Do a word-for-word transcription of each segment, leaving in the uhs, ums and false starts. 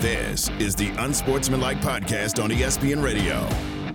This is the Unsportsmanlike Podcast on E S P N Radio.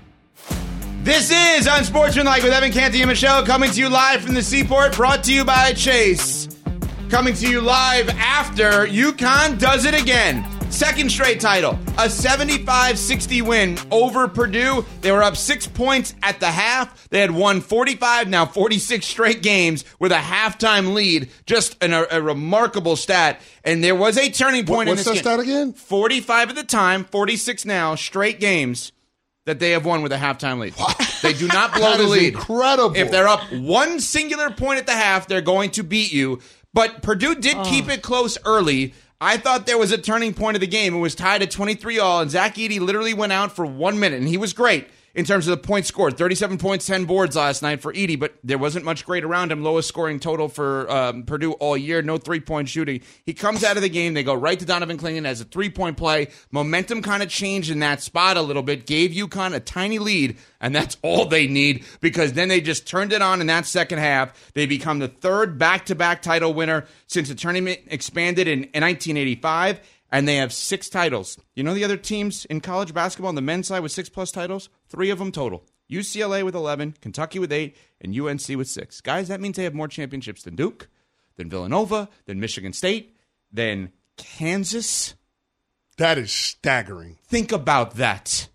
This is Unsportsmanlike with Evan Canty and Michelle, coming to you live from the Seaport, brought to you by Chase. Coming to you live after UConn does it again. Second straight title, a seventy-five sixty win over Purdue. They were up six points at the half. They had won forty-five, now forty-six straight games with a halftime lead. Just an, a, a remarkable stat. And there was a turning point what, in this game. What's that stat again? forty-five at the time, forty-six now, straight games that they have won with a halftime lead. Wow. They do not blow the lead. Incredible. If they're up one singular point at the half, they're going to beat you. But Purdue did oh. keep it close early. I thought there was a turning point of the game. It was tied at twenty-three all, and Zach Edey literally went out for one minute, and he was great in terms of the points scored. thirty-seven points, ten boards last night for Edey, but there wasn't much great around him. Lowest scoring total for um, Purdue all year. No three-point shooting. He comes out of the game. They go right to Donovan Clingan as a three-point play. Momentum kind of changed in that spot a little bit. Gave UConn a tiny lead, and that's all they need, because then they just turned it on in that second half. They become the third back-to-back title winner since the tournament expanded in, in nineteen eighty-five, and they have six titles. You know the other teams in college basketball on the men's side with six-plus titles? Three of them total. U C L A with eleven, Kentucky with eight, and U N C with six. Guys, that means they have more championships than Duke, than Villanova, than Michigan State, than Kansas. That is staggering. Think about that.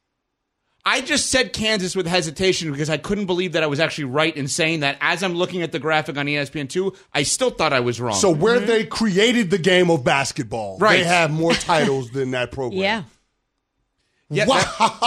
I just said Kansas with hesitation because I couldn't believe that I was actually right in saying that. As I'm looking at the graphic on E S P N two, I still thought I was wrong. So where mm-hmm. they created the game of basketball, right. they have more titles than that program. Yeah. Yeah, wow.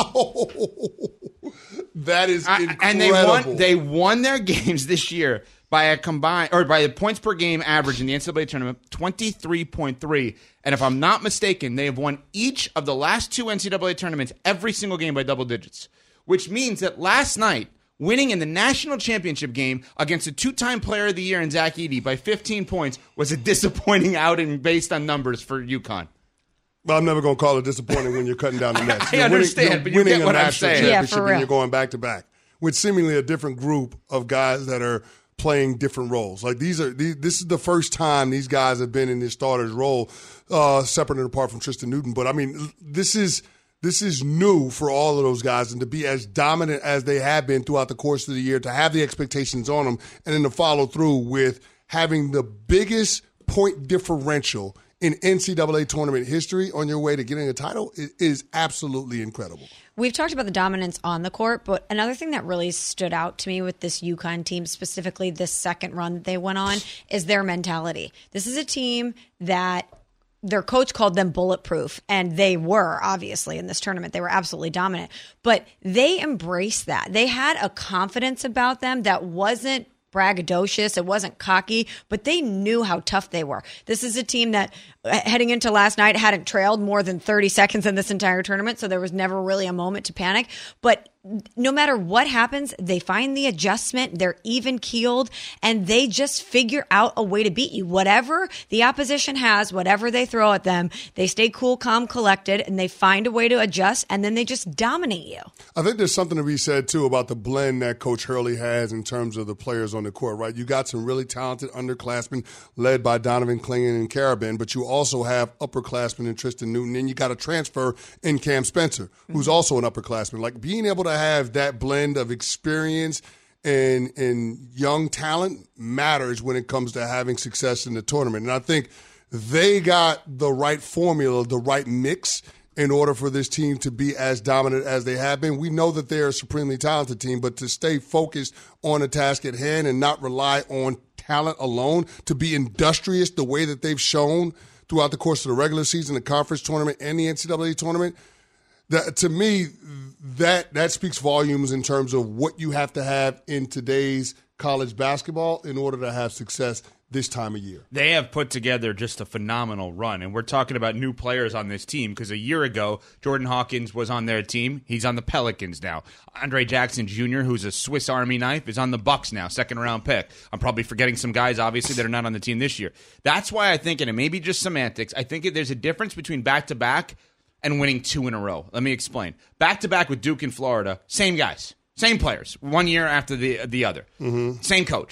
That, that is incredible. And they won, they won their games this year by a combined, or by the points per game average in the N C double A tournament, twenty-three point three. And if I'm not mistaken, they have won each of the last two N C double A tournaments, every single game by double digits, which means that last night, winning in the national championship game against a two-time player of the year in Zach Edey by fifteen points was a disappointing outing based on numbers for UConn. Well, I'm never going to call it disappointing when you're cutting down the nets. I You're understand, winning, but you're you winning get what a I'm national saying. championship Yeah, for and real. you're going back to back with seemingly a different group of guys that are playing different roles. Like these are these, this is the first time these guys have been in this starter's role, uh, separate and apart from Tristan Newton. But I mean, this is this is new for all of those guys, and to be as dominant as they have been throughout the course of the year, to have the expectations on them, and then to follow through with having the biggest point differential in N C double A tournament history on your way to getting a title is, is absolutely incredible. We've talked about the dominance on the court, but another thing that really stood out to me with this UConn team, specifically this second run that they went on, is their mentality. This is a team that their coach called them bulletproof, and they were, obviously, in this tournament. They were absolutely dominant. But they embraced that. They had a confidence about them that wasn't braggadocious. It wasn't cocky, but they knew how tough they were. This is a team that, heading into last night, hadn't trailed more than thirty seconds in this entire tournament, so there was never really a moment to panic. But no matter what happens, they find the adjustment, they're even-keeled, and they just figure out a way to beat you. Whatever the opposition has, whatever they throw at them, they stay cool, calm, collected, and they find a way to adjust, and then they just dominate you. I think there's something to be said, too, about the blend that Coach Hurley has in terms of the players on the court, right? You got some really talented underclassmen led by Donovan Clingan and Carabin, but you also have upperclassmen in Tristan Newton, and you got a transfer in Cam Spencer, who's also an upperclassman. Like, being able to have that blend of experience and and young talent matters when it comes to having success in the tournament. And I think they got the right formula, the right mix in order for this team to be as dominant as they have been. We know that they're a supremely talented team, but to stay focused on the task at hand and not rely on talent alone, to be industrious the way that they've shown throughout the course of the regular season, the conference tournament, and the N C double A tournament, that, to me, that that speaks volumes in terms of what you have to have in today's college basketball in order to have success this time of year. They have put together just a phenomenal run, and we're talking about new players on this team because a year ago, Jordan Hawkins was on their team. He's on the Pelicans now. Andre Jackson Junior, who's a Swiss Army knife, is on the Bucks now, second-round pick. I'm probably forgetting some guys, obviously, that are not on the team this year. That's why I think, and it may be just semantics, I think there's a difference between back-to-back and winning two in a row. Let me explain. Back-to-back with Duke and Florida, same guys, same players, one year after the the other, mm-hmm. same coach.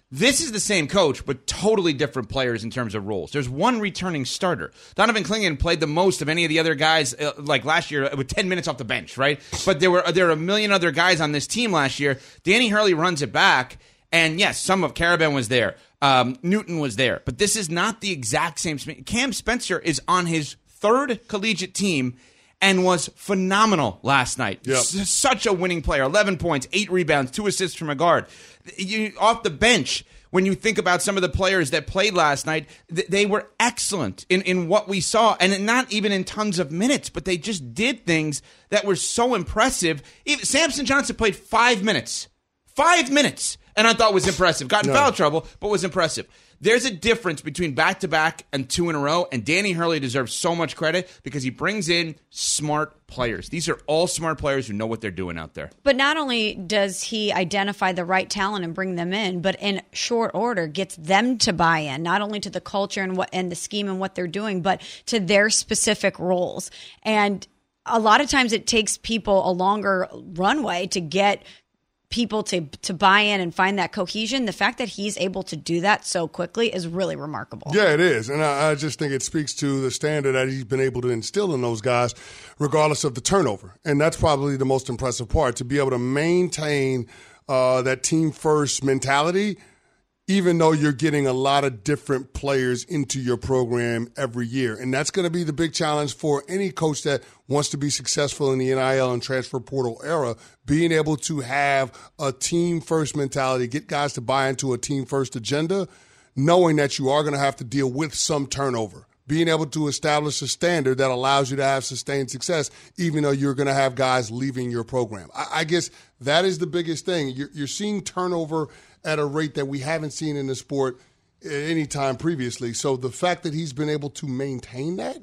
This is the same coach, but totally different players in terms of roles. There's one returning starter. Donovan Clingan played the most of any of the other guys, uh, like last year, with ten minutes off the bench, right? But there were there were a million other guys on this team last year. Danny Hurley runs it back, and yes, some of Carabin was there. Um, Newton was there. But this is not the exact same. Cam Spencer is on his third collegiate team and was phenomenal last night. Yep. S- such a winning player. eleven points, eight rebounds, two assists from a guard. You, off the bench, when you think about some of the players that played last night, th- they were excellent in, in what we saw. And not even in tons of minutes, but they just did things that were so impressive. Even, Samson Johnson played five minutes. Five minutes. And I thought was impressive. Got in No. foul trouble, but was impressive. There's a difference between back-to-back and two in a row, and Danny Hurley deserves so much credit because he brings in smart players. These are all smart players who know what they're doing out there. But not only does he identify the right talent and bring them in, but in short order gets them to buy in, not only to the culture and what and the scheme and what they're doing, but to their specific roles. And a lot of times it takes people a longer runway to get people to to buy in and find that cohesion. The fact that he's able to do that so quickly is really remarkable. Yeah, it is. And I, I just think it speaks to the standard that he's been able to instill in those guys, regardless of the turnover. And that's probably the most impressive part, to be able to maintain uh, that team-first mentality, even though you're getting a lot of different players into your program every year. And that's going to be the big challenge for any coach that wants to be successful in the N I L and transfer portal era, being able to have a team-first mentality, get guys to buy into a team-first agenda, knowing that you are going to have to deal with some turnover, being able to establish a standard that allows you to have sustained success, even though you're going to have guys leaving your program. I, I guess that is the biggest thing. You're, you're seeing turnover at a rate that we haven't seen in the sport at any time previously. So the fact that he's been able to maintain that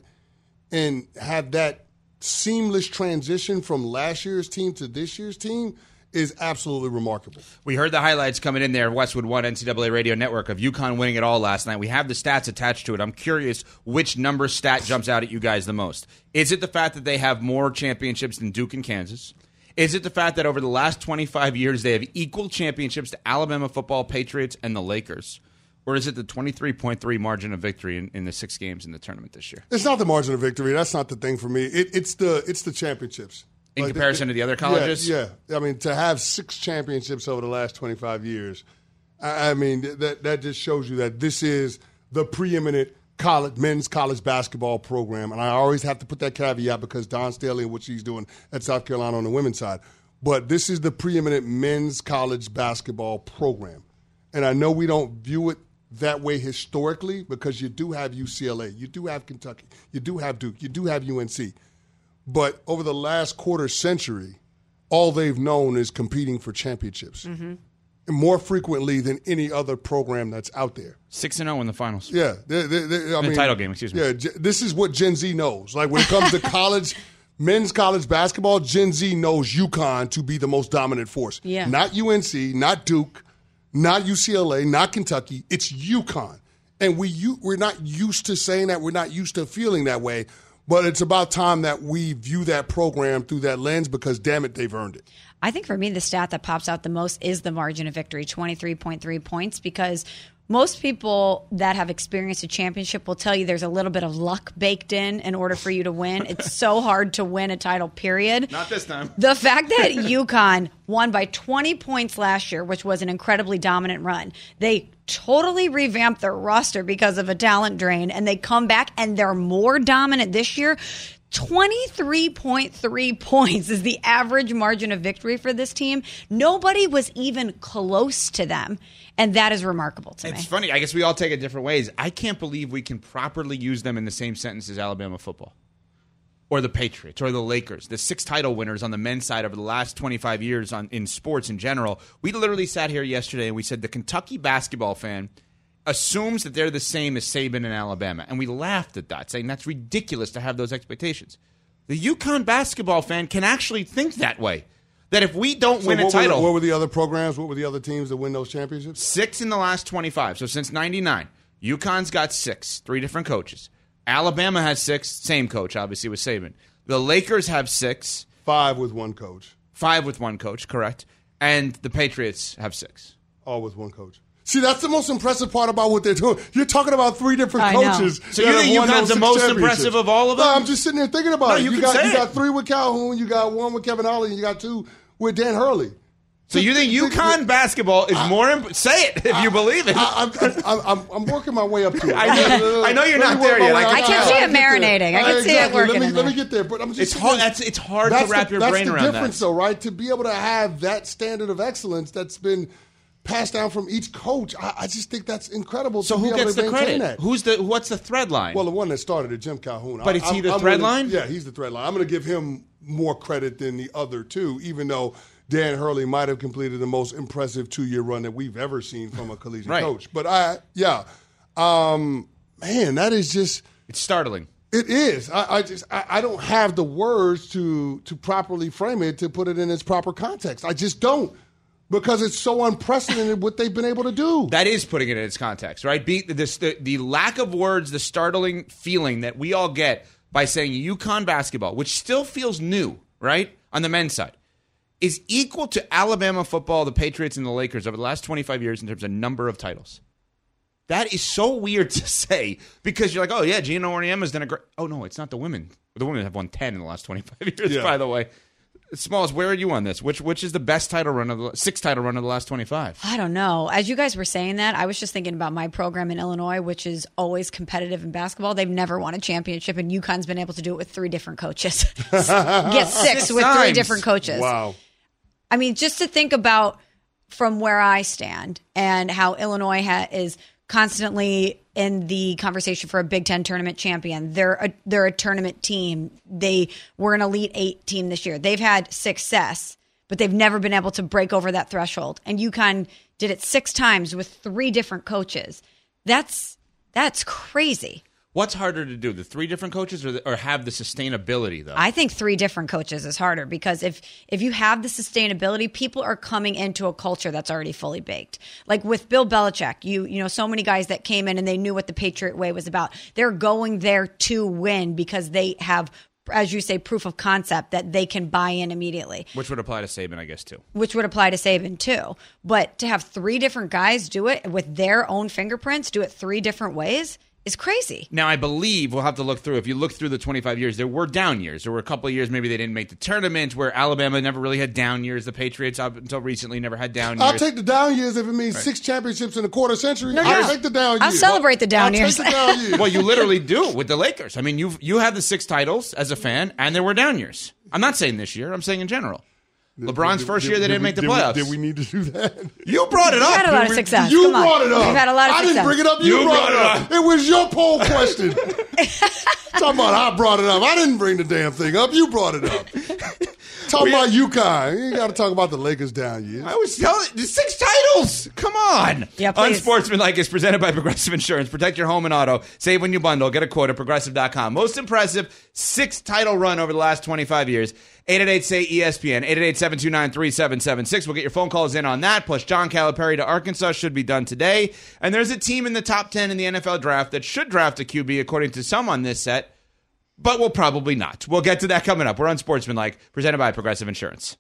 and have that seamless transition from last year's team to this year's team is absolutely remarkable. We heard the highlights coming in there, Westwood One N C double A Radio Network, of UConn winning it all last night. We have the stats attached to it. I'm curious which number stat jumps out at you guys the most. Is it the fact that they have more championships than Duke and Kansas? Is it the fact that over the last twenty-five years they have equal championships to Alabama football, Patriots, and the Lakers? Or is it the twenty-three point three margin of victory in, in the six games in the tournament this year? It's not the margin of victory. That's not the thing for me. It, it's the it's the championships. In Like, comparison the, to the other colleges? Yeah, yeah. I mean, to have six championships over the last twenty-five years, I, I mean, that that just shows you that this is the preeminent college men's college basketball program. And I always have to put that caveat because Don Staley and what she's doing at South Carolina on the women's side. But this is the preeminent men's college basketball program. And I know we don't view it that way historically because you do have U C L A, you do have Kentucky, you do have Duke, you do have U N C. But over the last quarter century, all they've known is competing for championships. Mm-hmm. And more frequently than any other program that's out there. six and oh in the finals. Yeah. They're, they're, they're, I in mean, the title game, excuse me. Yeah, this is what Gen Z knows. Like when it comes to college, men's college basketball, Gen Z knows UConn to be the most dominant force. Yeah. Not U N C, not Duke, not U C L A, not Kentucky. It's UConn. And we, you, we're not used to saying that. We're not used to feeling that way. But it's about time that we view that program through that lens because, damn it, they've earned it. I think for me, the stat that pops out the most is the margin of victory, twenty-three point three points, because most people that have experienced a championship will tell you there's a little bit of luck baked in in order for you to win. It's so hard to win a title, period. Not this time. The fact that UConn won by twenty points last year, which was an incredibly dominant run, they totally revamped their roster because of a talent drain, and they come back and they're more dominant this year. twenty-three point three points is the average margin of victory for this team. Nobody was even close to them, and that is remarkable to me. It's funny. I guess we all take it different ways. I can't believe we can properly use them in the same sentence as Alabama football or the Patriots or the Lakers, the six title winners on the men's side over the last twenty-five years on in sports in general. We literally sat here yesterday and we said the Kentucky basketball fan assumes that they're the same as Saban and Alabama. And we laughed at that, saying that's ridiculous to have those expectations. The UConn basketball fan can actually think that way. That if we don't So win what a title... Were the, what were the other programs? What were the other teams that win those championships? Six in the last twenty-five. So since ninety-nine. UConn's got six. Three different coaches. Alabama has six. Same coach, obviously, with Saban. The Lakers have six. Five with one coach. Five with one coach, correct. And the Patriots have six. All with one coach. See, that's the most impressive part about what they're doing. You're talking about three different I know. coaches. So you think UConn's the most impressive of all of them? No, I'm just sitting there thinking about No, it. you You, can got say you it. got three with Calhoun, you got one with Kevin Ollie, and you got two with Dan Hurley. So you think UConn basketball is more imp- say it if you believe it. I, I'm, I'm, I'm, I'm working my way up to it. I know- I know you're Let not me work there my yet. way- I can- I can see it get there. marinating. I can see it Exactly. working Let me, in let there. me get there. But I'm just It's sitting hard. there- That's it's hard That's to wrap the, your that's brain the around difference, that. though, right? To be able to have that standard of excellence that's been passed down from each coach, I, I just think that's incredible. So to who be able gets to the maintain credit? That. Who's the what's the thread line? Well, the one that started it, Jim Calhoun. But I- is he I'm- the I'm thread gonna- line? Yeah, he's the thread line. I'm going to give him more credit than the other two, even though Dan Hurley might have completed the most impressive two-year run that we've ever seen from a collegiate Right. coach. But I, yeah, um, man, that is just. it's startling. It is. I, I just I, I don't have the words to to properly frame it, to put it in its proper context. I just don't, because it's so unprecedented what they've been able to do. That is putting it in its context, right? Be, this, the, the lack of words, the startling feeling that we all get by saying UConn basketball, which still feels new, right, on the men's side, is equal to Alabama football, the Patriots, and the Lakers over the last twenty-five years in terms of number of titles. That is so weird to say, because you're like, oh, yeah, Gino Auriemma's done a great... Oh, no, it's not the women. The women have won ten in the last twenty-five years, Yeah. by the way. Smalls, where are you on this? Which which is the best title run of the sixth title run of the last twenty-five? I don't know. As you guys were saying that, I was just thinking about my program in Illinois, which is always competitive in basketball. They've never won a championship, and UConn's been able to do it with three different coaches. Get six, Six with three times. different coaches. Wow. I mean, just to think about from where I stand and how Illinois ha- is constantly in the conversation for a Big Ten tournament champion. They're a, they're a tournament team. They were an Elite Eight team this year. They've had success, but they've never been able to break over that threshold. And UConn did it six times with three different coaches. That's that's crazy. What's harder to do, the three different coaches or, the, or have the sustainability, though? I think three different coaches is harder, because if if you have the sustainability, people are coming into a culture that's already fully baked. Like with Bill Belichick, you you know, so many guys that came in and they knew what the Patriot way was about. They're going there to win because they have, as you say, proof of concept that they can buy in immediately, Which would apply to Saban, I guess, too. which would apply to Saban too. But to have three different guys do it with their own fingerprints, do it three different ways, is crazy. Now, I believe we'll have to look through. If you look through the twenty-five years, there were down years. There were a couple of years maybe they didn't make the tournament, where Alabama never really had down years. The Patriots, up until recently, never had down years. I'll take the down years if it means six championships in a quarter century. I'll no. take the down years. I'll celebrate the down I'll years. Take the down years. Well, you literally do with the Lakers. I mean, you you had the six titles as a fan, and there were down years. I'm not saying this year. I'm saying in general. LeBron's Did- first did- year they did didn't we- make the did we- playoffs. Did we need to do that? You brought it We've had a up. lot of success. You Come on. brought it up. We've had a lot of I success. didn't bring it up. You, You brought, brought it it up. It was your poll question. Talking about I brought it up. I didn't bring the damn thing up. You brought it up. Talking about UConn. You ain't got to talk about the Lakers down years. I was telling you, six titles. Come on. Yeah, please. Unsportsmanlike is presented by Progressive Insurance. Protect your home and auto. Save when you bundle. Get a quote at progressive dot com. Most impressive six title run over the last twenty-five years. eight eight eight, S A Y, E S P N. eight eight eight, seven two nine, three seven seven six. We'll get your phone calls in on that. Plus, John Calipari to Arkansas should be done today. And there's a team in the top ten in the N F L draft that should draft a Q B, according to some on this set, but will probably not. We'll get to that coming up. We're Unsportsmanlike, presented by Progressive Insurance.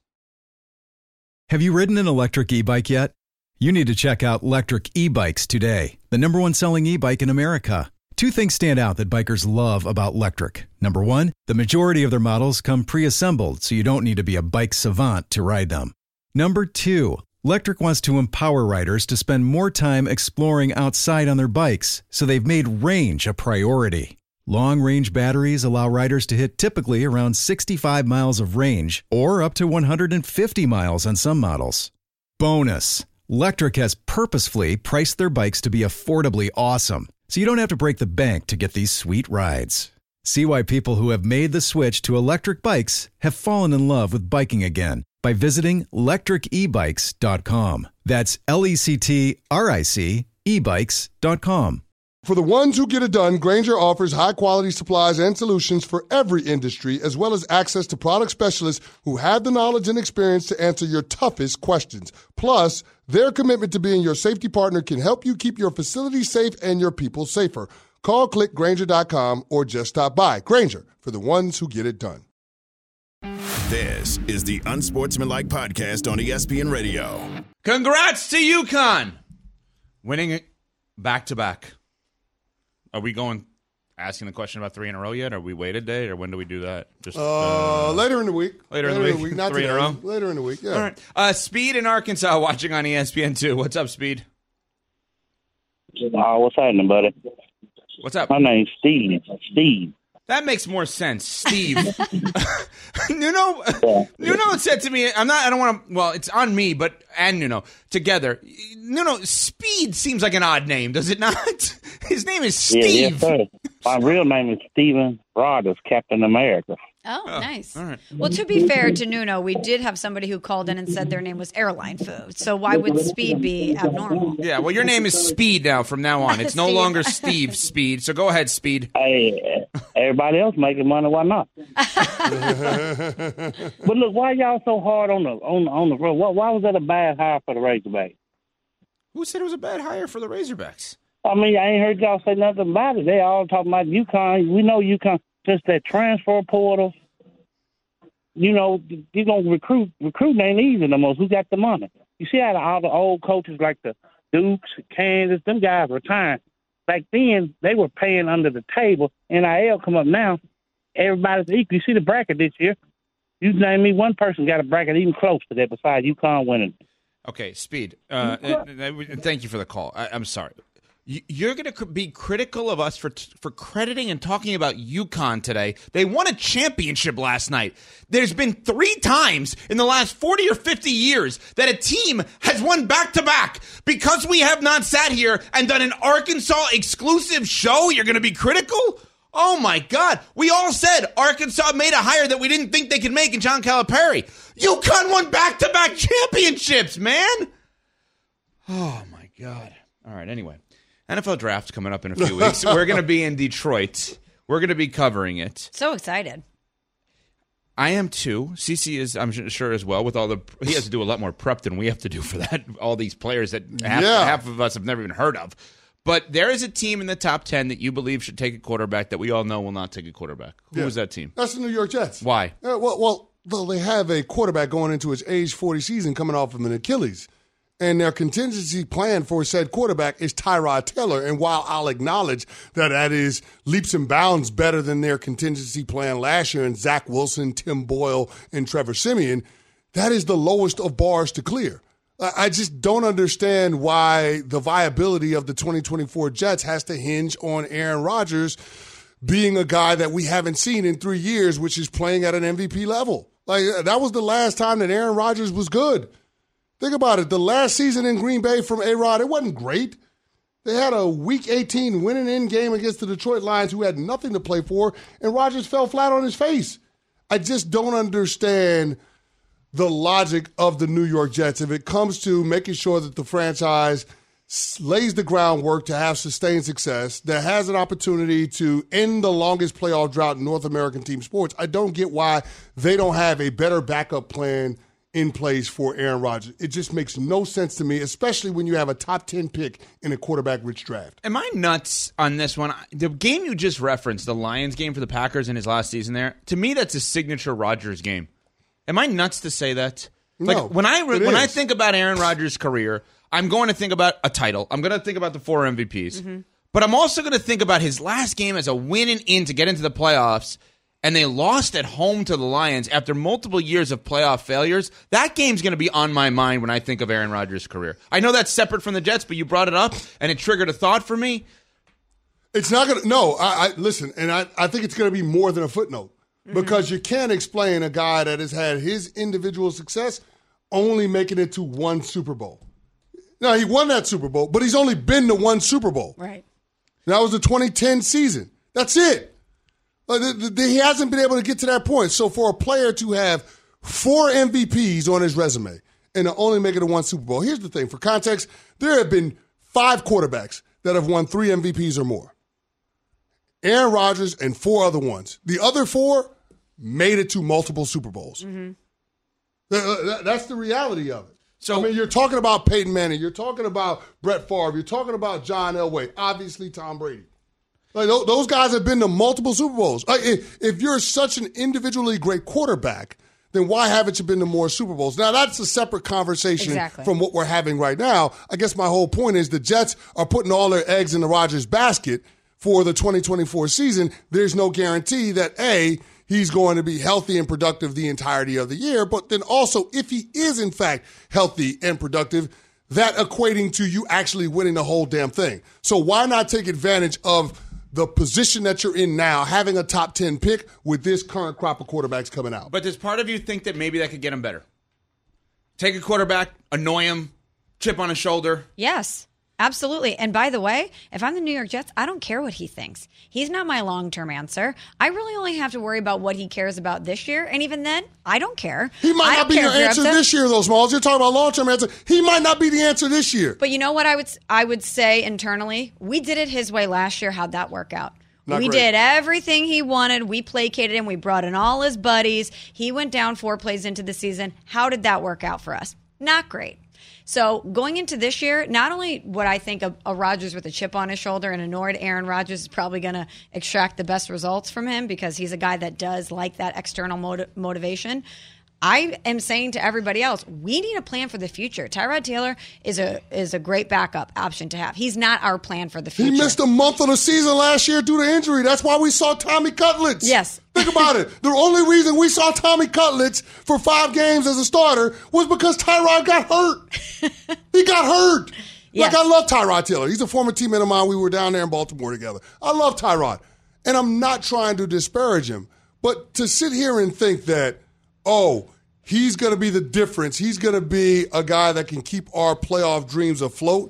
Have you ridden an electric e-bike yet? You need to check out Lectric E-Bikes today, the number one selling e-bike in America. Two things stand out that bikers love about Lectric. Number one, the majority of their models come pre-assembled, so you don't need to be a bike savant to ride them. Number two, Lectric wants to empower riders to spend more time exploring outside on their bikes, so they've made range a priority. Long-range batteries allow riders to hit typically around sixty-five miles of range, or up to one hundred fifty miles on some models. Bonus, Lectric has purposefully priced their bikes to be affordably awesome, so you don't have to break the bank to get these sweet rides. See why people who have made the switch to electric bikes have fallen in love with biking again by visiting lectric e bikes dot com. That's L E C T R I C e bikes dot com. For the ones who get it done, Grainger offers high-quality supplies and solutions for every industry, as well as access to product specialists who have the knowledge and experience to answer your toughest questions. Plus, their commitment to being your safety partner can help you keep your facility safe and your people safer. Call, click Grainger dot com, or just stop by. Grainger, for the ones who get it done. This is the Unsportsmanlike Podcast on E S P N Radio. Congrats to UConn. Winning back to back. Are we going asking the question about three in a row yet? Are we wait a day, or when do we do that? Just uh, uh, later in the week. Later, later in the week. Not three today. in a row. Later in the week. Yeah. All right. Uh, Speed in Arkansas watching on E S P N two. What's up, Speed? Uh, what's happening, buddy? What's up? My name's Steve. Steve. That makes more sense, Steve. Nuno, Nuno said to me, "I'm not. I don't want to. Well, it's on me, but and Nuno together. Nuno, Speed seems like an odd name, does it not? His name is Steve. Yeah, yes, sir. My real name is Steven Rogers, Captain America. Oh, oh, nice. All right. Well, to be fair to Nuno, we did have somebody who called in and said their name was Airline Food. So why would Speed be abnormal? Yeah, well, your name is Speed now from now on. It's no longer Steve Speed. So go ahead, Speed. Hey, everybody else making money, why not? But look, why y'all so hard on the on on the road? Why, why was that a bad hire for the Razorbacks? Who said it was a bad hire for the Razorbacks? I mean, I ain't heard y'all say nothing about it. They all talking about UConn. We know UConn. Just that transfer portal, you know, you're going to recruit. Recruiting ain't easy no more. Who got the money? You see how all the old coaches like the Dukes, Kansas, them guys retiring. Back then, they were paying under the table. N I L come up now. Everybody's equal. You see the bracket this year. You name me one person got a bracket even close to that besides UConn winning. Okay, Speed, uh, thank you for the call. I, I'm sorry. You're going to be critical of us for for crediting and talking about UConn today. They won a championship last night. There's been three times in the last forty or fifty years that a team has won back-to-back. Because we have not sat here and done an Arkansas exclusive show, you're going to be critical? Oh, my God. We all said Arkansas made a hire that we didn't think they could make in John Calipari. UConn won back-to-back championships, man. Oh, my God. All right, anyway. N F L draft coming up in a few weeks. We're going to be in Detroit. We're going to be covering it. So excited. I am too. Cece is, I'm sure, as well. With all the, he has to do a lot more prep than we have to do for that. All these players that half, yeah. half of us have never even heard of. But there is a team in the top ten that you believe should take a quarterback that we all know will not take a quarterback. Who yeah. is that team? That's the New York Jets. Why? Uh, well, well, well, they have a quarterback going into his age forty season coming off of an Achilles. And their contingency plan for said quarterback is Tyrod Taylor. And while I'll acknowledge that that is leaps and bounds better than their contingency plan last year and Zach Wilson, Tim Boyle, and Trevor Siemian, that is the lowest of bars to clear. I just don't understand why the viability of the twenty twenty-four Jets has to hinge on Aaron Rodgers being a guy that we haven't seen in three years, which is playing at an M V P level. Like, that was the last time that Aaron Rodgers was good. Think about it. The last season in Green Bay from A-Rod, it wasn't great. They had a Week eighteen winning-in game against the Detroit Lions who had nothing to play for, and Rodgers fell flat on his face. I just don't understand the logic of the New York Jets if it comes to making sure that the franchise lays the groundwork to have sustained success, that has an opportunity to end the longest playoff drought in North American team sports. I don't get why they don't have a better backup plan in place for Aaron Rodgers. It just makes no sense to me, especially when you have a top ten pick in a quarterback-rich draft. Am I nuts on this one? The game you just referenced, the Lions game for the Packers in his last season there, to me that's a signature Rodgers game. Am I nuts to say that? No, like when I it when is. I think about Aaron Rodgers' career, I'm going to think about a title. I'm going to think about the four M V Ps. Mm-hmm. But I'm also going to think about his last game as a winning in to get into the playoffs, and they lost at home to the Lions after multiple years of playoff failures. That game's going to be on my mind when I think of Aaron Rodgers' career. I know that's separate from the Jets, but you brought it up, and it triggered a thought for me. It's not going to – no, I, I listen, and I, I think it's going to be more than a footnote mm-hmm. because you can't explain a guy that has had his individual success only making it to one Super Bowl. Now, he won that Super Bowl, but he's only been to one Super Bowl. Right. That was the twenty ten season. That's it. He hasn't been able to get to that point. So for a player to have four M V Ps on his resume and to only make it to one Super Bowl, here's the thing. For context, there have been five quarterbacks that have won three M V Ps or more. Aaron Rodgers and four other ones. The other four made it to multiple Super Bowls. Mm-hmm. That's the reality of it. So, I mean, you're talking about Peyton Manning. You're talking about Brett Favre. You're talking about John Elway. Obviously, Tom Brady. Like, those guys have been to multiple Super Bowls. Like, if you're such an individually great quarterback, then why haven't you been to more Super Bowls? Now, that's a separate conversation exactly. from what we're having right now. I guess my whole point is the Jets are putting all their eggs in the Rodgers basket for the twenty twenty-four season. There's no guarantee that, A, he's going to be healthy and productive the entirety of the year, but then also if he is, in fact, healthy and productive, that equating to you actually winning the whole damn thing. So why not take advantage of the position that you're in now, having a top ten pick with this current crop of quarterbacks coming out? But does part of you think that maybe that could get him better? Take a quarterback, annoy him, chip on his shoulder? Yes, absolutely. And by the way, if I'm the New York Jets, I don't care what he thinks. He's not my long-term answer. I really only have to worry about what he cares about this year. And even then, I don't care. He might I not be your answer this year, though, Smalls. You're talking about long-term answer. He might not be the answer this year. But you know what I would I would say internally? We did it his way last year. How'd that work out? Not we great. did everything he wanted. We placated him. We brought in all his buddies. He went down four plays into the season. How did that work out for us? Not great. So going into this year, not only would I think a, a Rodgers with a chip on his shoulder and annoyed Aaron Rodgers is probably going to extract the best results from him because he's a guy that does like that external motiv- motivation. I am saying to everybody else, we need a plan for the future. Tyrod Taylor is a is a great backup option to have. He's not our plan for the future. He missed a month of the season last year due to injury. That's why we saw Tommy Cutlets. Yes. Think about it. The only reason we saw Tommy Cutlets for five games as a starter was because Tyrod got hurt. He got hurt. Yes. Like, I love Tyrod Taylor. He's a former teammate of mine. We were down there in Baltimore together. I love Tyrod. And I'm not trying to disparage him. But to sit here and think that, oh, he's going to be the difference. He's going to be a guy that can keep our playoff dreams afloat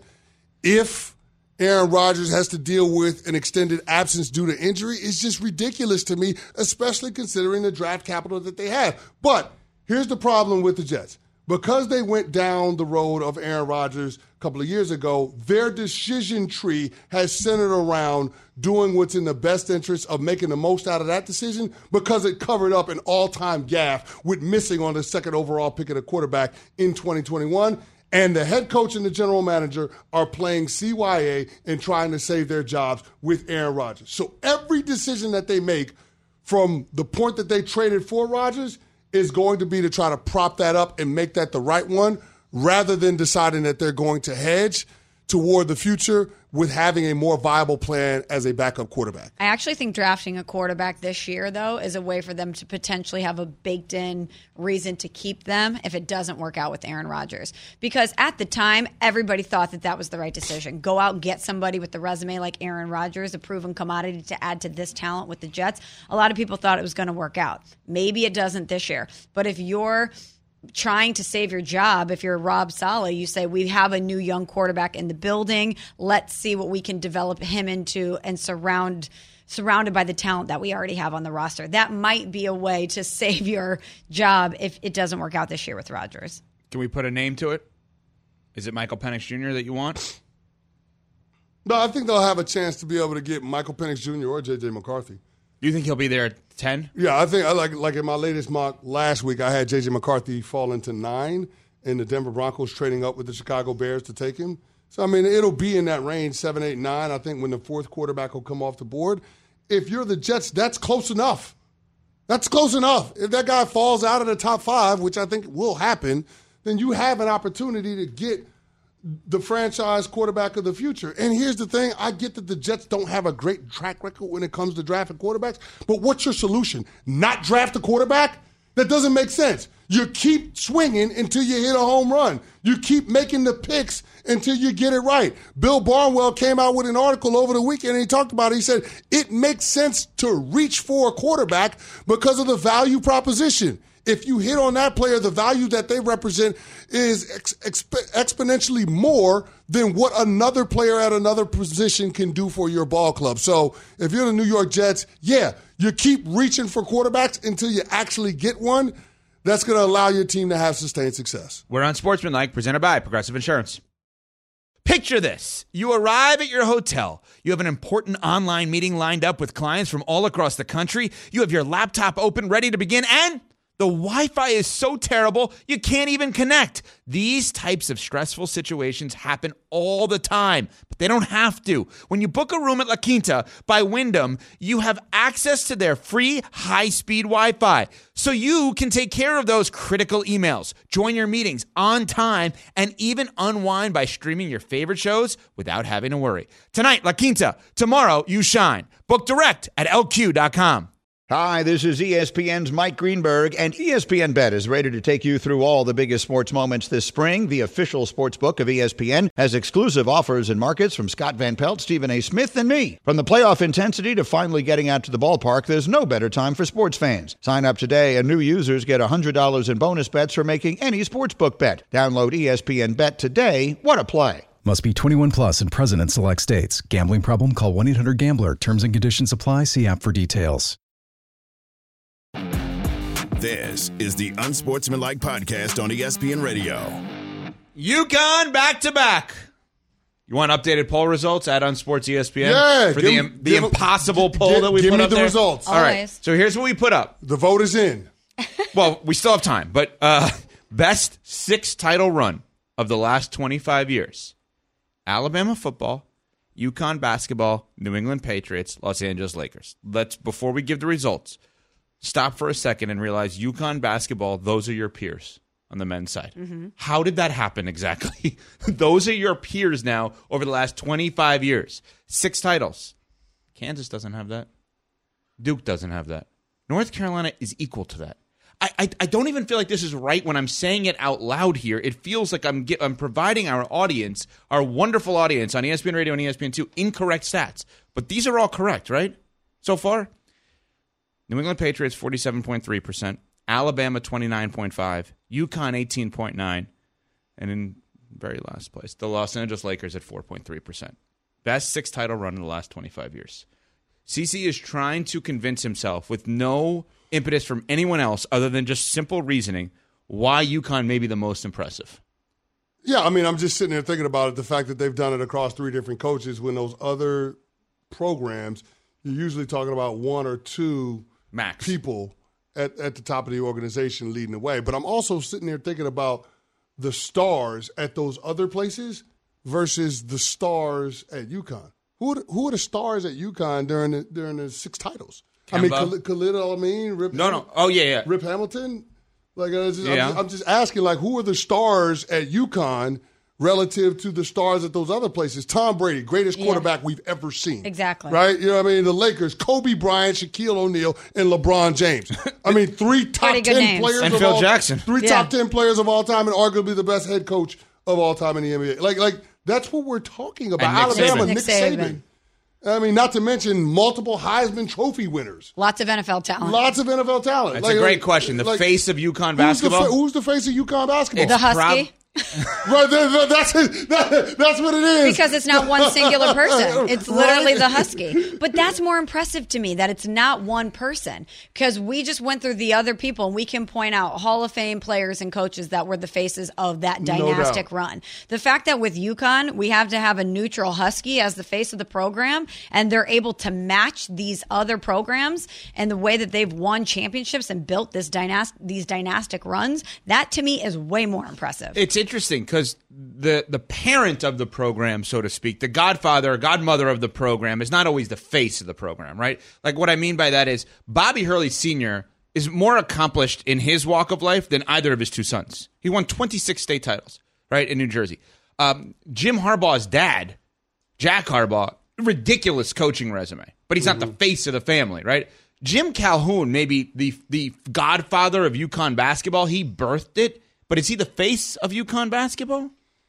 if Aaron Rodgers has to deal with an extended absence due to injury is just ridiculous to me, especially considering the draft capital that they have. But here's the problem with the Jets. Because they went down the road of Aaron Rodgers a couple of years ago, their decision tree has centered around doing what's in the best interest of making the most out of that decision because it covered up an all-time gaffe with missing on the second overall pick of the quarterback in twenty twenty-one. And the head coach and the general manager are playing C Y A and trying to save their jobs with Aaron Rodgers. So every decision that they make from the point that they traded for Rodgers is going to be to try to prop that up and make that the right one rather than deciding that they're going to hedge toward the future with having a more viable plan as a backup quarterback. I actually think drafting a quarterback this year, though, is a way for them to potentially have a baked-in reason to keep them if it doesn't work out with Aaron Rodgers. Because at the time, everybody thought that that was the right decision. Go out and get somebody with the resume like Aaron Rodgers, a proven commodity to add to this talent with the Jets. A lot of people thought it was going to work out. Maybe it doesn't this year. But if you're trying to save your job, if you're Rob Saleh, you say, we have a new young quarterback in the building. Let's see what we can develop him into and surround surrounded by the talent that we already have on the roster. That might be a way to save your job if it doesn't work out this year with Rodgers. Can we put a name to it? Is it Michael Penix Junior that you want? No, I think they'll have a chance to be able to get Michael Penix Junior or J J McCarthy. Do you think he'll be there at ten? Yeah, I think I like like in my latest mock last week, I had J J McCarthy fall into nine, and the Denver Broncos trading up with the Chicago Bears to take him. So I mean, it'll be in that range, seven, eight, nine. I think when the fourth quarterback will come off the board. If you're the Jets, that's close enough. That's close enough. If that guy falls out of the top five, which I think will happen, then you have an opportunity to get the franchise quarterback of the future. And here's the thing. I get that the Jets don't have a great track record when it comes to drafting quarterbacks, but what's your solution? Not draft a quarterback? That doesn't make sense. You keep swinging until you hit a home run. You keep making the picks until you get it right. Bill Barnwell came out with an article over the weekend and he talked about it. He said, it makes sense to reach for a quarterback because of the value proposition. If you hit on that player, the value that they represent is ex- exp- exponentially more than what another player at another position can do for your ball club. So if you're the New York Jets, yeah, you keep reaching for quarterbacks until you actually get one. That's going to allow your team to have sustained success. We're on Sportsmanlike, presented by Progressive Insurance. Picture this. You arrive at your hotel. You have an important online meeting lined up with clients from all across the country. You have your laptop open, ready to begin, and The Wi-Fi is so terrible, you can't even connect. These types of stressful situations happen all the time, but they don't have to. When you book a room at La Quinta by Wyndham, you have access to their free high-speed Wi-Fi, so you can take care of those critical emails, join your meetings on time, and even unwind by streaming your favorite shows without having to worry. Tonight, La Quinta. Tomorrow, you shine. Book direct at L Q dot com. Hi, this is E S P N's Mike Greenberg, and E S P N Bet is ready to take you through all the biggest sports moments this spring. The official sports book of E S P N has exclusive offers and markets from Scott Van Pelt, Stephen A. Smith, and me. From the playoff intensity to finally getting out to the ballpark, there's no better time for sports fans. Sign up today, and new users get one hundred dollars in bonus bets for making any sportsbook bet. Download E S P N Bet today. What a play. Must be twenty-one plus and present in select states. Gambling problem? Call one eight hundred gambler. Terms and conditions apply. See app for details. This is the Unsportsmanlike Podcast on E S P N Radio. UConn back-to-back. You want updated poll results? Add on Sports E S P N? Yeah. For give, the, the give, impossible poll give, that we give put me up the there? results. All right. Always. So here's what we put up. The vote is in. Well, we still have time, but uh, best six title run of the last twenty-five years. Alabama football, UConn basketball, New England Patriots, Los Angeles Lakers. Let's, before we give the results, stop for a second and realize UConn basketball, those are your peers on the men's side. Mm-hmm. How did that happen exactly? Those are your peers now over the last twenty-five years. Six titles. Kansas doesn't have that. Duke doesn't have that. North Carolina is equal to that. I, I, I don't even feel like this is right when I'm saying it out loud here. It feels like I'm get, I'm providing our audience, our wonderful audience on E S P N Radio and E S P N two, incorrect stats. But these are all correct, right? So far? New England Patriots, forty-seven point three percent. Alabama, twenty-nine point five. UConn, eighteen point nine. And in very last place, the Los Angeles Lakers at four point three percent. Best six-title run in the last twenty-five years. C C is trying to convince himself with no impetus from anyone else other than just simple reasoning why UConn may be the most impressive. Yeah, I mean, I'm just sitting there thinking about it, the fact that they've done it across three different coaches when those other programs, you're usually talking about one or two Max. people at, at the top of the organization leading the way. But I'm also sitting there thinking about the stars at those other places versus the stars at UConn. Who are the, who are the stars at UConn during the, during the six titles? Kemba. I mean, Khalid, Khalid Al-Amin, Rip No, no. Oh, yeah, yeah. Rip Hamilton? Like, uh, just, yeah. I'm, just, I'm just asking, like, who are the stars at UConn relative to the stars at those other places? Tom Brady, greatest quarterback yeah. we've ever seen. Exactly. Right? You know what I mean? The Lakers, Kobe Bryant, Shaquille O'Neal, and LeBron James. I mean, three top ten names. players and of Phil all, Jackson. Three yeah. top ten players of all time and arguably the best head coach of all time in the N B A. Like, like that's what we're talking about. And Nick Alabama, Saban. Nick Nick Saban. Saban. I mean, not to mention multiple Heisman Trophy winners. Lots of N F L talent. Lots of N F L talent. That's like, a great like, question. The like, face of UConn who's basketball? The fa- who's the face of UConn basketball? The Husky. Right, that, that, that's it. That, that's what it is. Because it's not one singular person. It's literally right? the Husky. But that's more impressive to me, that it's not one person. Because we just went through the other people, and we can point out Hall of Fame players and coaches that were the faces of that dynastic no run. The fact that with UConn, we have to have a neutral Husky as the face of the program, and they're able to match these other programs and the way that they've won championships and built this dynast- these dynastic runs, that to me is way more impressive. It's interesting because the the parent of the program, so to speak, the godfather or godmother of the program is not always the face of the program, right? Like what I mean by that is Bobby Hurley Senior is more accomplished in his walk of life than either of his two sons. He won twenty-six state titles, right, in New Jersey. Um, Jim Harbaugh's dad, Jack Harbaugh, ridiculous coaching resume, but he's mm-hmm. not the face of the family, right? Jim Calhoun, maybe the the godfather of UConn basketball, he birthed it. But is he the face of UConn basketball?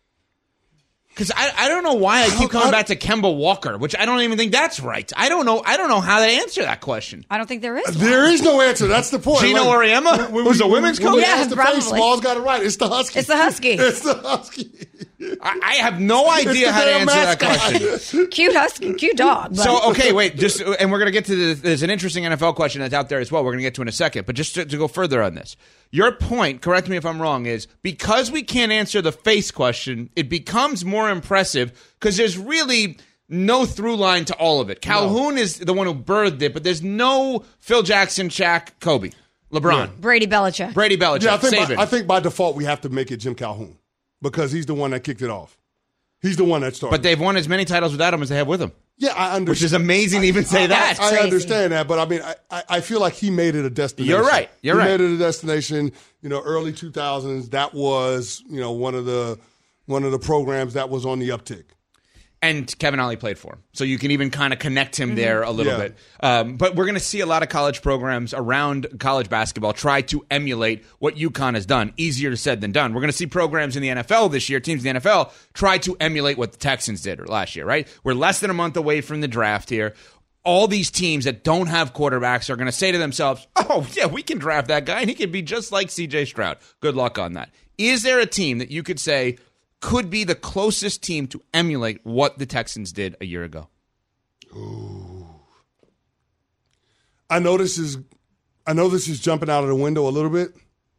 Because I, I don't know why I keep coming back to Kemba Walker, which I don't even think that's right. I don't know. I don't know how to answer that question. I don't think there is. There one. is no answer. That's the point. Gino like, Auriemma, who's a women's coach. Yeah, the probably. face, Small's got it right. It's the Husky. It's the Husky. It's the Husky. I, I have no idea how to answer that question. Cute Husky, cute dog. But. So okay, wait. Just and we're gonna get to the, there's an interesting N F L question that's out there as well. We're gonna get to in a second. But just to, to go further on this, your point, correct me if I'm wrong, is because we can't answer the face question, it becomes more impressive because there's really no through line to all of it. Calhoun no. is the one who birthed it, but there's no Phil Jackson, Shaq, Kobe. LeBron. Brady Belichick. Brady Belichick. Yeah, I think, Saban. by, I think by default we have to make it Jim Calhoun because he's the one that kicked it off. He's the one that started. But they've won as many titles without him as they have with him. Yeah, I understand. Which is amazing to even say I, that. I, I Crazy. understand that, but I mean, I, I feel like he made it a destination. You're right. You're he right. made it a destination. You know, early two thousands. That was you know one of the one of the programs that was on the uptick. And Kevin Ollie played for him. So you can even kind of connect him there a little Yeah. bit. Um, but we're going to see a lot of college programs around college basketball try to emulate what UConn has done. Easier said than done. We're going to see programs in the N F L this year, teams in the N F L, try to emulate what the Texans did last year, right? We're less than a month away from the draft here. All these teams that don't have quarterbacks are going to say to themselves, oh, yeah, we can draft that guy, and he can be just like C J Stroud. Good luck on that. Is there a team that you could say could be the closest team to emulate what the Texans did a year ago? Ooh. I know this is I know this is jumping out of the window a little bit.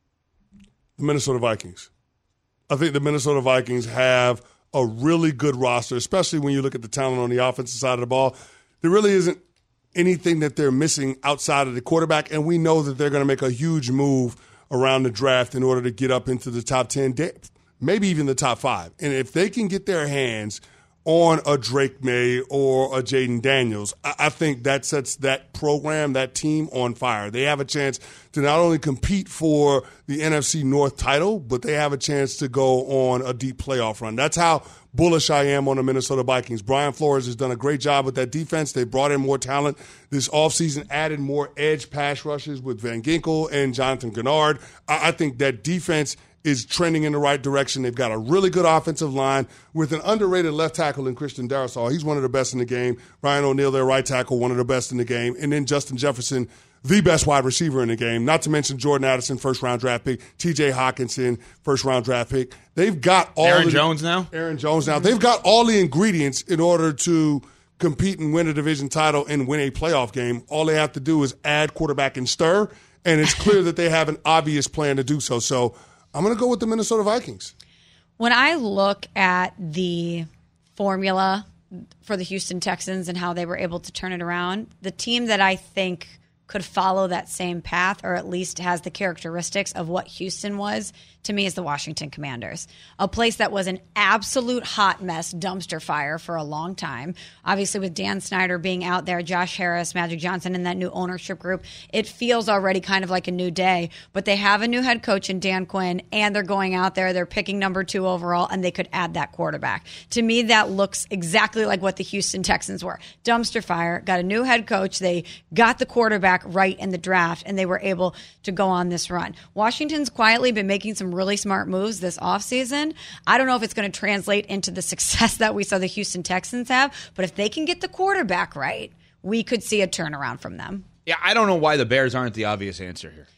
The Minnesota Vikings. I think the Minnesota Vikings have a really good roster, especially when you look at the talent on the offensive side of the ball. There really isn't anything that they're missing outside of the quarterback, and we know that they're going to make a huge move around the draft in order to get up into the top ten, maybe even the top five. And if they can get their hands on a Drake May or a Jaden Daniels, I think that sets that program, that team on fire. They have a chance to not only compete for the N F C North title, but they have a chance to go on a deep playoff run. That's how bullish I am on the Minnesota Vikings. Brian Flores has done a great job with that defense. They brought in more talent this offseason, added more edge pass rushes with Van Ginkel and Jonathan Gennard. I think that defense is trending in the right direction. They've got a really good offensive line with an underrated left tackle in Christian Darrisaw. He's one of the best in the game. Ryan O'Neal, their right tackle, one of the best in the game. And then Justin Jefferson, the best wide receiver in the game. Not to mention Jordan Addison, first-round draft pick. T J Hawkinson, first-round draft pick. They've got all Aaron the, Jones now? Aaron Jones now. They've got all the ingredients in order to compete and win a division title and win a playoff game. All they have to do is add quarterback and stir, and it's clear that they have an obvious plan to do so. So I'm going to go with the Minnesota Vikings. When I look at the formula for the Houston Texans and how they were able to turn it around, the team that I think could follow that same path, or at least has the characteristics of what Houston was, to me is the Washington Commanders. A place that was an absolute hot mess, dumpster fire for a long time. Obviously with Dan Snyder being out there, Josh Harris, Magic Johnson, and that new ownership group, it feels already kind of like a new day. But they have a new head coach in Dan Quinn, and they're going out there, they're picking number two overall, and they could add that quarterback. To me, that looks exactly like what the Houston Texans were. Dumpster fire, got a new head coach, they got the quarterback right in the draft, and they were able to go on this run. Washington's quietly been making some really smart moves this offseason. I don't know if it's going to translate into the success that we saw the Houston Texans have, but if they can get the quarterback right, we could see a turnaround from them. Yeah, I don't know why the Bears aren't the obvious answer here.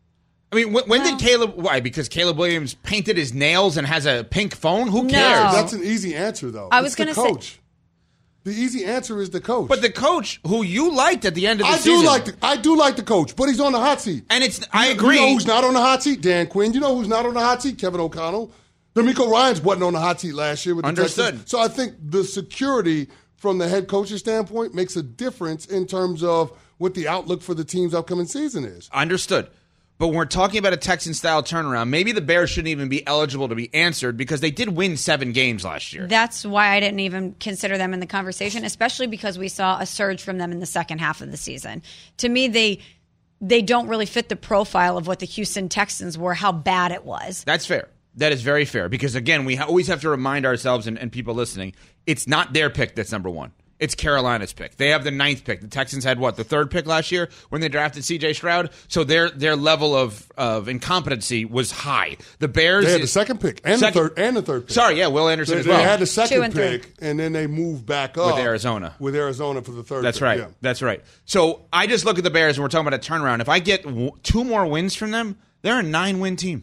I mean, when, when Well- did Caleb, why? Because Caleb Williams painted his nails and has a pink phone? Who No. cares? That's an easy answer, though. I was It's the gonna say- coach. The easy answer is the coach. But the coach who you liked at the end of the I season. do like the, I do like the coach, but he's on the hot seat. And it's, I You- agree. You know who's not on the hot seat? Dan Quinn. You know who's not on the hot seat? Kevin O'Connell. D'Amico Ryans wasn't on the hot seat last year with the Understood. Texans. So I think the security from the head coach's standpoint makes a difference in terms of what the outlook for the team's upcoming season is. Understood. But when we're talking about a Texan-style turnaround, maybe the Bears shouldn't even be eligible to be answered because they did win seven games last year. That's why I didn't even consider them in the conversation, especially because we saw a surge from them in the second half of the season. To me, they they don't really fit the profile of what the Houston Texans were, how bad it was. That's fair. That is very fair because, again, we ha- always have to remind ourselves and, and people listening, it's not their pick that's number one. It's Carolina's pick. They have the ninth pick. The Texans had, what, the third pick last year when they drafted C J Stroud? So their their level of, of incompetency was high. The Bears... They had the is- second pick and Second- the third and the third pick. Sorry, yeah, Will Anderson They, as they well. had the Two second and three. pick, and then they moved back up Arizona. With Arizona for the third. That's pick. right. Yeah. That's right. So I just look at the Bears, and we're talking about a turnaround. If I get w- two more wins from them, they're a nine-win team.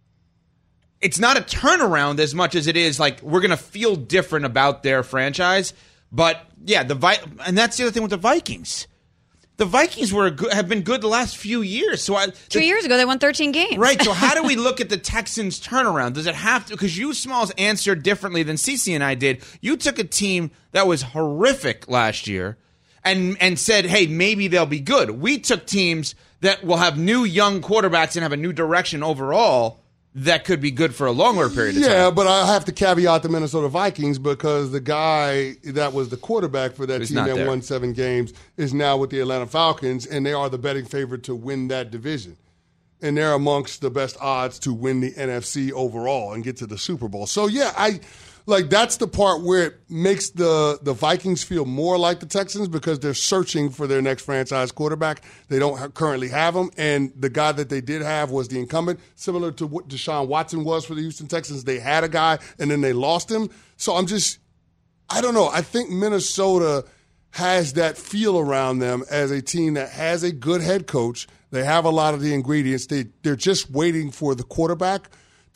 It's not a turnaround as much as it is like we're going to feel different about their franchise. But yeah, the Vi- and that's the other thing with the Vikings. The Vikings were good, have been good the last few years. So I, Two the, years ago, they won thirteen games. Right. So how do we look at the Texans' turnaround? Does it have to? Because you, Smalls, answered differently than Cece and I did. You took a team that was horrific last year, and and said, hey, maybe they'll be good. We took teams that will have new young quarterbacks and have a new direction overall that could be good for a longer period of yeah, time. Yeah, but I have to caveat the Minnesota Vikings because the guy that was the quarterback for that He's team not that there. won seven games is now with the Atlanta Falcons, and they are the betting favorite to win that division. And they're amongst the best odds to win the N F C overall and get to the Super Bowl. So, yeah, I like that's the part where it makes the, the Vikings feel more like the Texans because they're searching for their next franchise quarterback. They don't ha- currently have him, and the guy that they did have was the incumbent, similar to what Deshaun Watson was for the Houston Texans. They had a guy, and then they lost him. So I'm just – I don't know. I think Minnesota has that feel around them as a team that has a good head coach. They have a lot of the ingredients. They, they're just waiting for the quarterback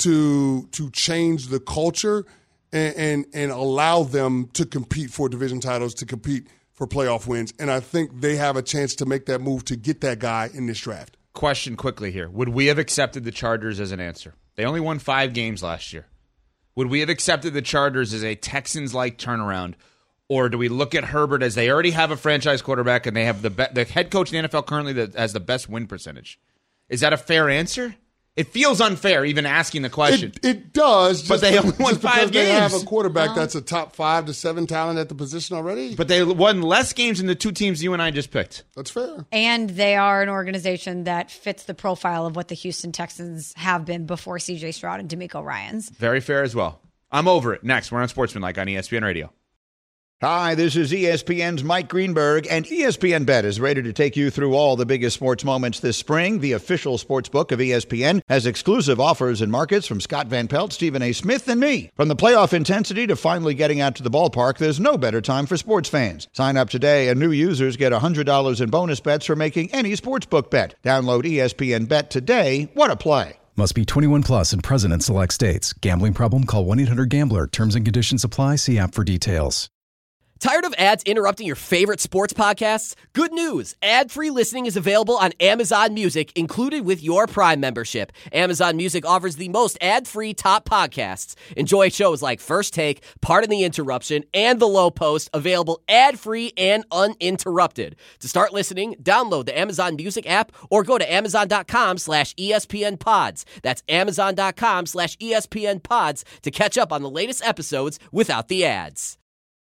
to to change the culture and, and, and allow them to compete for division titles, to compete for playoff wins. And I think they have a chance to make that move to get that guy in this draft. Question quickly here. Would we have accepted the Chargers as an answer? They only won five games last year. Would we have accepted the Chargers as a Texans-like turnaround? Or do we look at Herbert as they already have a franchise quarterback and they have the be- the head coach in the N F L currently that has the best win percentage? Is that a fair answer? It feels unfair even asking the question. It, it does, just but they only won just five because they have games. a quarterback that's a top five to seven talent at the position already. But they won less games than the two teams you and I just picked. That's fair. And they are an organization that fits the profile of what the Houston Texans have been before C J Stroud and DeMeco Ryans. Very fair as well. I'm over it. Next, we're on Sportsmanlike on E S P N Radio. Hi, this is E S P N's Mike Greenberg, and E S P N Bet is ready to take you through all the biggest sports moments this spring. The official sports book of E S P N has exclusive offers and markets from Scott Van Pelt, Stephen A. Smith, and me. From the playoff intensity to finally getting out to the ballpark, there's no better time for sports fans. Sign up today, and new users get one hundred dollars in bonus bets for making any sportsbook bet. Download E S P N Bet today. What a play. Must be twenty-one plus and present in select states. Gambling problem? Call one eight hundred gambler. Terms and conditions apply. See app for details. Tired of ads interrupting your favorite sports podcasts? Good news! Ad-free listening is available on Amazon Music, included with your Prime membership. Amazon Music offers the most ad-free top podcasts. Enjoy shows like First Take, Pardon the Interruption, and The Low Post, available ad-free and uninterrupted. To start listening, download the Amazon Music app or go to amazon.com slash ESPN pods. That's amazon.com slash ESPN pods to catch up on the latest episodes without the ads.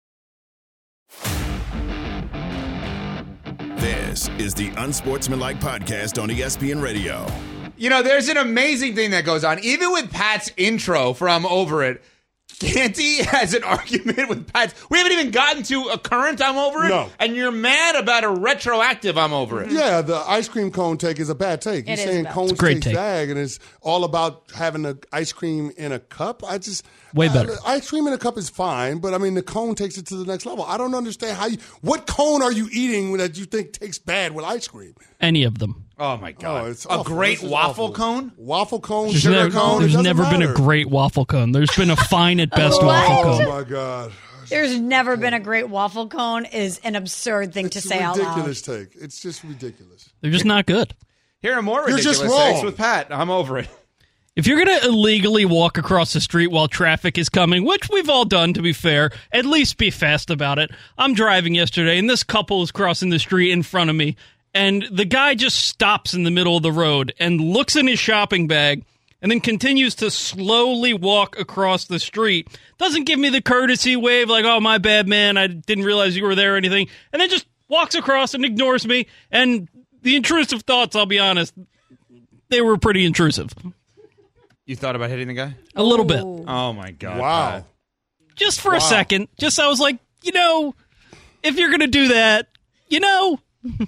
This is the Unsportsmanlike Podcast on E S P N Radio. You know, there's an amazing thing that goes on. Even with Pat's intro from Over It, Canty has an argument with Pat. We haven't even gotten to a current I'm Over It. No. And you're mad about a retroactive I'm Over It. Yeah, the ice cream cone take is a bad take. It He's is saying bad. cones It's a great taste take. bag, and it's all about having the ice cream in a cup. I just Way better. Uh, ice cream in a cup is fine, but I mean the cone takes it to the next level. I don't understand how you. What cone are you eating that you think tastes bad with ice cream? Any of them. Oh, my God. Oh, it's a awful. great This is waffle awful. cone? Waffle cone, There's, sugar never, cone. it there's doesn't never been a matter. great waffle cone. There's been a fine at best What? waffle Oh cone. my God. There's never been a great waffle cone is an absurd thing to It's say a out loud. ridiculous take. It's just ridiculous. They're just not good. Here are more You're ridiculous just wrong. takes with Pat. I'm over it. If you're going to illegally walk across the street while traffic is coming, which we've all done, to be fair, at least be fast about it. I'm driving yesterday, and this couple is crossing the street in front of me, and the guy just stops in the middle of the road and looks in his shopping bag and then continues to slowly walk across the street. Doesn't give me the courtesy wave like, oh, my bad, man, I didn't realize you were there or anything, and then just walks across and ignores me. And the intrusive thoughts, I'll be honest, they were pretty intrusive. You thought about hitting the guy? A little bit. Oh, my God. Wow. Pat. Just for a second. Just I was like, you know, if you're going to do that, you know.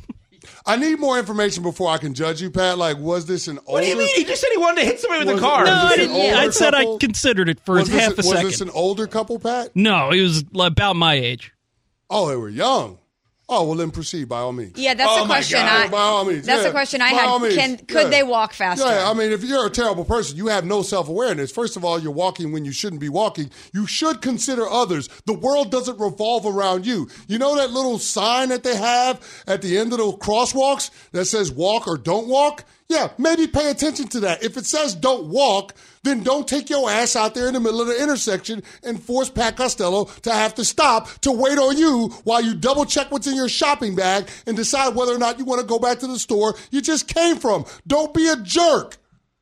I need more information before I can judge you, Pat. Like, was this an older? What do you mean? He just said he wanted to hit somebody with Was a it- car. No, was I this an didn't. older I said I couple? considered it for was this, half a was second. this an older couple, Pat? No, he was about my age. Oh, they were young. Oh, well, then proceed by all means. Yeah, that's Oh the my question. God. I, By all means. that's yeah. the question I By all had. means. Can could Yeah. they walk faster? Yeah, I mean, if you're a terrible person, you have no self-awareness. First of all, you're walking when you shouldn't be walking. You should consider others. The world doesn't revolve around you. You know that little sign that they have at the end of the crosswalks that says walk or don't walk? Yeah, maybe pay attention to that. If it says don't walk, then don't take your ass out there in the middle of the intersection and force Pat Costello to have to stop to wait on you while you double check what's in your shopping bag and decide whether or not you want to go back to the store you just came from. Don't be a jerk.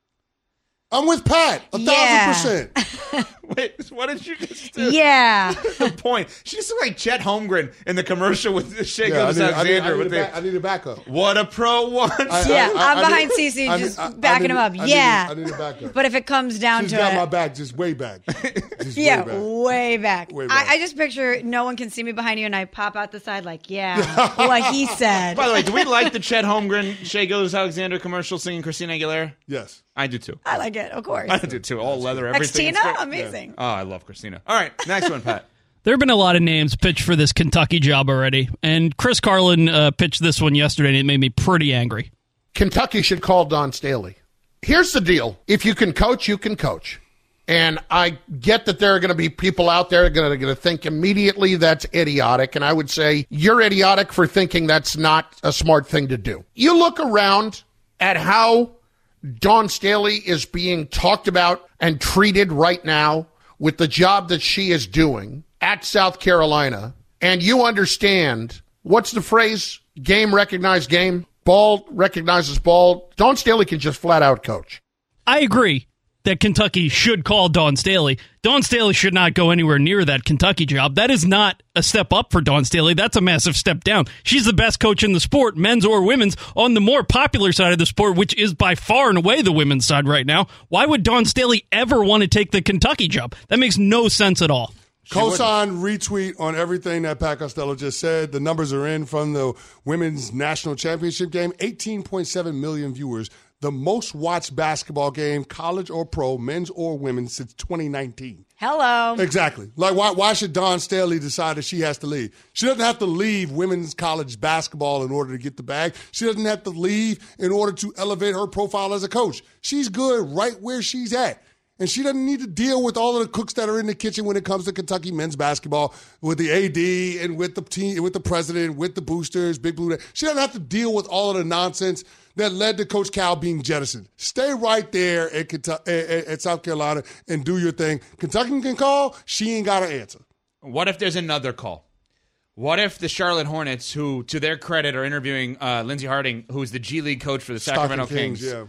I'm with Pat, a Yeah. thousand percent. Wait, what did you just do? Yeah. The point. She just looked like Chet Holmgren in the commercial with Shea Yeah, I need, I, need, Alexander. I, need with a the, back, I need a backup. what a pro wants. I- Yeah, I- I'm I behind need- Cece, I just need- I- I backing need- him up. I need- Yeah. I need a backup. But if it comes down She's to got it, my back, just way back. Just yeah, way back. way back. Way back. I, I just picture no one can see me behind you, and I pop out the side like, yeah, what he said. By the way, do we like the Chet Holmgren, Shea Alexander commercial singing Christina Aguilera? Yes. I do too. I like it, of course. I do too. All leather, everything. Xtina, It's great. amazing. Oh, I love Christina. All right, next one, Pat. There have been a lot of names pitched for this Kentucky job already, and Chris Carlin uh, pitched this one yesterday, and it made me pretty angry. Kentucky should call Dawn Staley. Here's the deal. If you can coach, you can coach. And I get that there are going to be people out there that are going to think immediately that's idiotic. And I would say you're idiotic for thinking that's not a smart thing to do. You look around at how Dawn Staley is being talked about and treated right now with the job that she is doing at South Carolina, and you understand, what's the phrase? Game recognized game. Ball recognizes ball. Dawn Staley can just flat out coach. I agree that Kentucky should call Dawn Staley. Dawn Staley should not go anywhere near that Kentucky job. That is not a step up for Dawn Staley. That's a massive step down. She's the best coach in the sport, men's or women's, on the more popular side of the sport, which is by far and away the women's side right now. Why would Dawn Staley ever want to take the Kentucky job? That makes no sense at all. Cosign retweet on everything that Pat Costello just said. The numbers are in from the women's national championship game. eighteen point seven million viewers. The most watched basketball game, college or pro, men's or women's, since twenty nineteen. Hello. Exactly. Like, why why should Dawn Staley decide that she has to leave? She doesn't have to leave women's college basketball in order to get the bag. She doesn't have to leave in order to elevate her profile as a coach. She's good right where she's at. And she doesn't need to deal with all of the cooks that are in the kitchen when it comes to Kentucky men's basketball, with the A D and with the team, with the president, with the boosters, Big Blue. She doesn't have to deal with all of the nonsense that led to Coach Cal being jettisoned. Stay right there at, Kentucky, at, at South Carolina and do your thing. Kentucky can call. She ain't got to answer. What if there's another call? What if the Charlotte Hornets, who, to their credit, are interviewing uh, Lindsey Harding, who's the G League coach for the Sacramento Stockton Kings, Kings, yeah.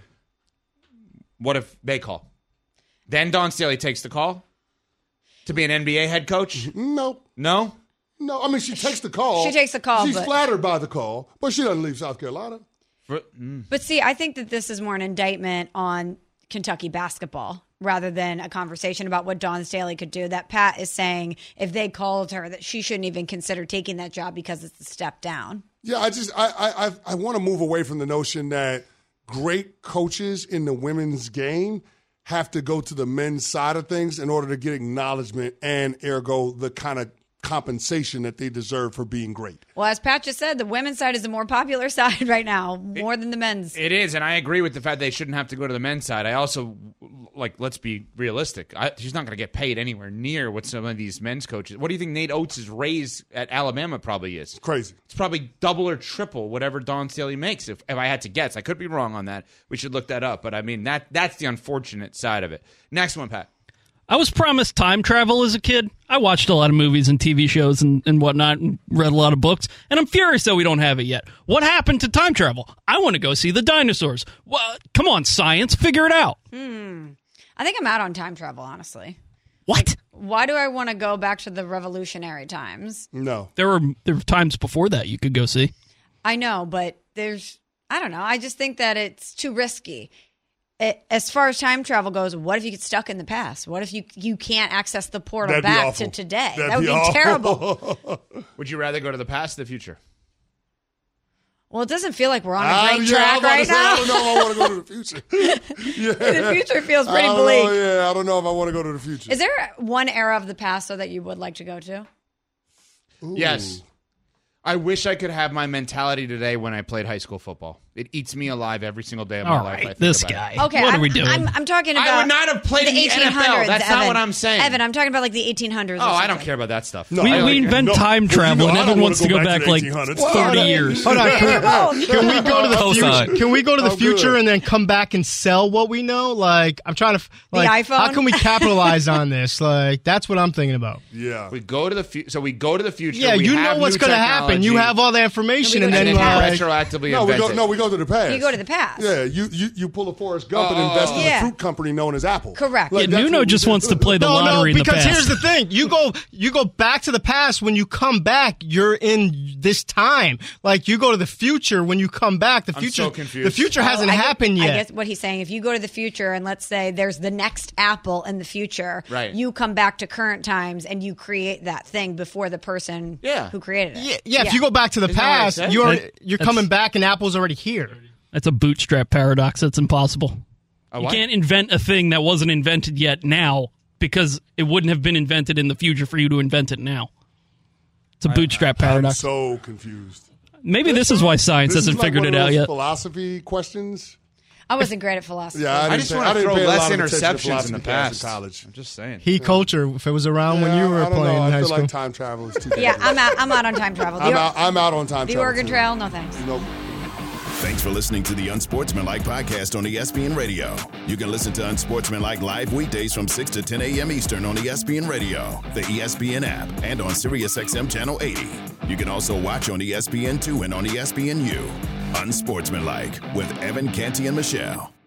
What if they call? Then Dawn Staley takes the call to be an N B A head coach? No. No? No, I mean, she takes the call. She takes the call, She's but- flattered by the call, but she doesn't leave South Carolina. For, mm. But see, I think that this is more an indictment on Kentucky basketball rather than a conversation about what Dawn Staley could do. That Pat is saying if they called her that she shouldn't even consider taking that job because it's a step down. Yeah, I just I I I, I want to move away from the notion that great coaches in the women's game have to go to the men's side of things in order to get acknowledgement and ergo the kind of compensation that they deserve for being great. Well, as Pat just said, the women's side is the more popular side right now, more than the men's. It is, and I agree with the fact they shouldn't have to go to the men's side. I also, like, let's be realistic. I, she's not going to get paid anywhere near what some of these men's coaches. What do you think Nate Oates' raise at Alabama probably is? Crazy. It's probably double or triple whatever Dawn Staley makes. If, if I had to guess, I could be wrong on that. We should look that up. But I mean, that that's the unfortunate side of it. Next one, Pat. I was promised time travel as a kid. I watched a lot of movies and T V shows and, and whatnot and read a lot of books, and I'm furious that we don't have it yet. What happened to time travel? I want to go see the dinosaurs. Well, come on, science, figure it out. Hmm. I think I'm out on time travel, honestly. What? Why do I want to go back to the revolutionary times? No. There were there were times before that you could go see. I know, but there's, I don't know. I just think that it's too risky. It, as far as time travel goes, what if you get stuck in the past? What if you you can't access the portal That'd be back awful. to today? That'd that would be be, awful. terrible. Would you rather go to the past or the future? Well, it doesn't feel like we're on a Ah, great yeah, I track was about to right say, I now. don't know if I want to go to the future. Yeah. The future feels pretty I don't bleak. know, yeah, I don't know if I want to go to the future. Is there one era of the past though that you would like to go to? Ooh. Yes. I wish I could have my mentality today when I played high school football. It eats me alive every single day of All my life. right, I think this about guy. It. Okay, what I'm, are we doing? I'm, I'm talking about. I would not have played the in the N F L. eighteen hundreds. That's not Evan. what I'm saying. Evan, I'm talking about like the eighteen hundreds. Oh, or I don't something. care about that stuff. No, we, I we like- invent no, time well, you travel, know, and I don't everyone wanna wants to go go back back, to the like eighteen hundreds. thirty years. Hold on. Can we, can we go to the Cosign. future? Can we go to the I'm future good. and then come back and sell what we know? Like, I'm trying to. Like, iPhone? How can we capitalize on this? Like, that's what I'm thinking about. Yeah. We go to the fu- so we go to the future. Yeah, we you have know what's new going to happen. You technology, have all the information, And and we then go to the like, past. retroactively No, we invent go. it. No, we go to the past. You go to the past. Yeah, you you, you pull a Forrest Gump Oh. and invest in Yeah. a fruit company known as Apple. Correct. Like, Yeah, that's Nuno what we just do. wants to play the no, no, lottery in the because past. here's the thing: you go, you go back to the past. When you come back, you're in this time. Like you go to the future. When you come back, the I'm future, so confused. the future Oh, hasn't I get- happened yet. I guess what he's saying, if you go to the future and let's say there's the next Apple in the future, Right. you come back to current times and you create that thing before the person Yeah. who created it. yeah, yeah, If you go back to the Isn't that what I past, said? you're That- you're that's- coming back, and Apple's already here. That's a bootstrap paradox. That's impossible. A You what? can't invent a thing that wasn't invented yet now because it wouldn't have been invented in the future for you to invent it now. It's a bootstrap I'm paradox. so confused. Maybe this is why science This is hasn't like figured one it of out those yet. Philosophy questions. I wasn't great at philosophy. Yeah, I, I didn't just pay- want I to didn't throw pay a less lot of attention to interceptions in philosophy the class past. in college. I'm just saying. He culture, if it was around when Yeah, you were I don't playing know. in I high feel school. like time travel is too. Yeah, I'm out. I'm out on time travel. The, I'm out. I'm out on time the travel. Oregon too. Trail, no thanks. Nope. Thanks for listening to the Unsportsmanlike podcast on E S P N Radio. You can listen to Unsportsmanlike live weekdays from six to ten a.m. Eastern on E S P N Radio, the E S P N app, and on SiriusXM Channel eighty. You can also watch on E S P N two and on E S P N U. Unsportsmanlike with Evan Canty and Michelle.